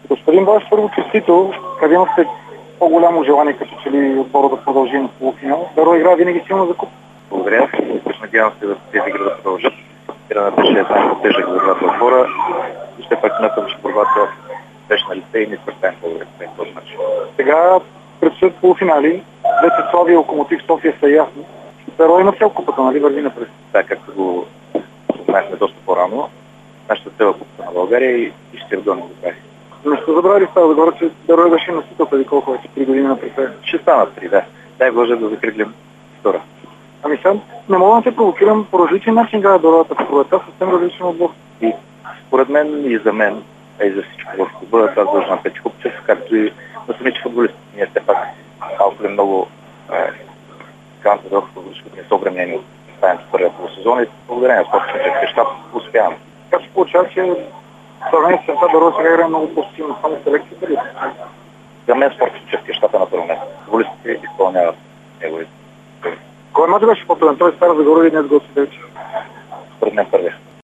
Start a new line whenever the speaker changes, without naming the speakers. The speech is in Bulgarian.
Господин Баш, първо честито, къде имахте по-голямо желание, като че ли отбора да продължи на полуфинал. Беро игра винаги силно за куп.
Благодаря. Надявам се да тези игри да продължат. Играта беше една по-тежък за двата отбора. И все пак смятам, че борбата беше на лице и не представим по-добре по този начин.
Сега предстоят полуфинали. Двете Славия и Локомотив София са ясни. Беро има цел купата, нали? Върви напред.
Да, както го споменахме доста по-рано. Нашата цел е купата на България и ще го до край.
Не сте забравили става да говоря, че Беро беше носител преди колко вече 3 години напред.
Ще станат 3, да. Дай Боже да закриглим втора.
Ами сега не мога да се провокирам, по различен начин играе Бероята в пролета, съвсем различен отбор.
И според мен и за мен, и за всичко в клуба, тази дължина Петя Купчев, както и на самите футболисти. Ние все пак малко ли много каната за футболистите не са обременени от ставането в първия полусезон и благодарение на спортния щаб успяваме.
Така се получава, че в сравнение с Сента Беро сега играе много по-силно, само селекцията ли?
За мен спортния щаб е на първо място. Футболистите изпълняват неговите.
Кой мач беше по-труден? Той Стара Загора и днес го отседеше?
Според мен първия.